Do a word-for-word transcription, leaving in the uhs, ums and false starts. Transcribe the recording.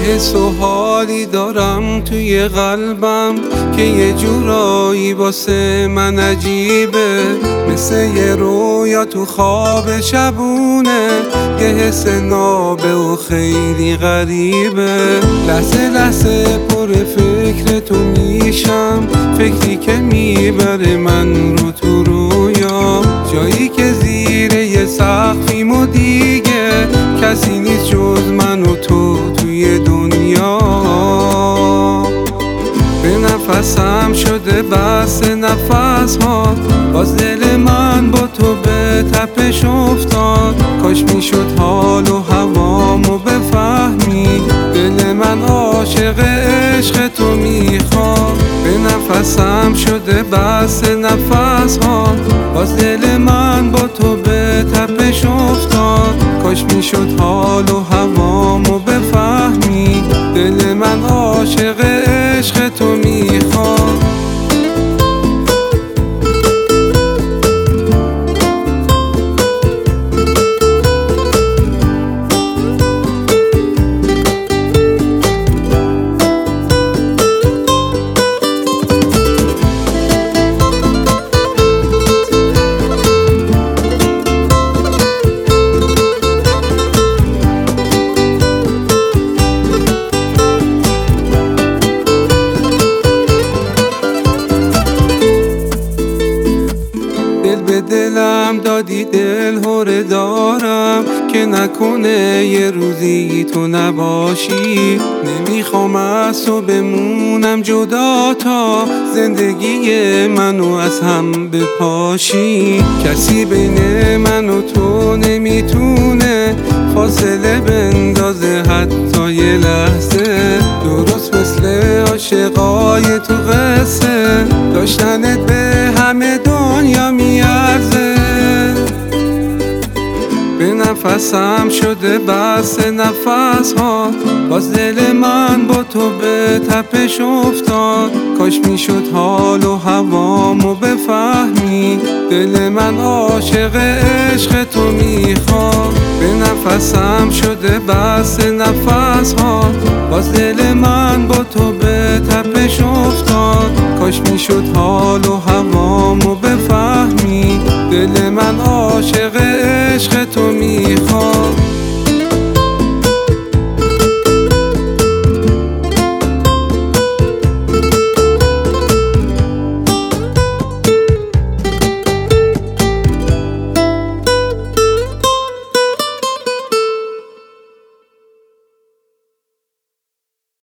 حس و حالی دارم توی قلبم که یه جورایی واسه من عجیبه، مثل یه رویا تو خواب شبونه، یه حس نابه و خیلی غریبه. لحظه لحظه پر فکر تو میشم، فکری که میبره من رو تو رویا، جایی که زیر یه سقفیم و دیگه کسی نیست جز من و تو توی دنیا. به نفسم شده بس نفس ها، باز دل من با تو به تپش افتاد. کاش میشد حال و هوامو بفهمی، دل من عاشق عشق تو میخواد. به نفسم شده بس نفس ها، باز دل من با تو به تپش افتاد. کاش میشد حال و هوامو بفهمی، دل من عاشق عشق تو میخواد. دل به دلم دادی، دل هره دارم که نکنه یه روزی تو نباشی. نمیخوام از تو بمونم جدا تا زندگی منو از هم بپاشی. کسی بین من و تو نمیتونه فاصله بندازه حتی یه لحظه، درست مثل عاشقای تو قصه، داشتنت به همه دنیا میارزه. به نفسم شده بس نفس ها، باز دل من با تو به تپش افتاد. کاش میشد حال و هوامو بفهمی، دل من عاشق عشق تو میخواد. به نفسم شده بس نفس ها، باز دل من با تو به تپش افتاد. کاش میشد حال و هوامو بفهمی، دل من عاشق عشق تو میخواد.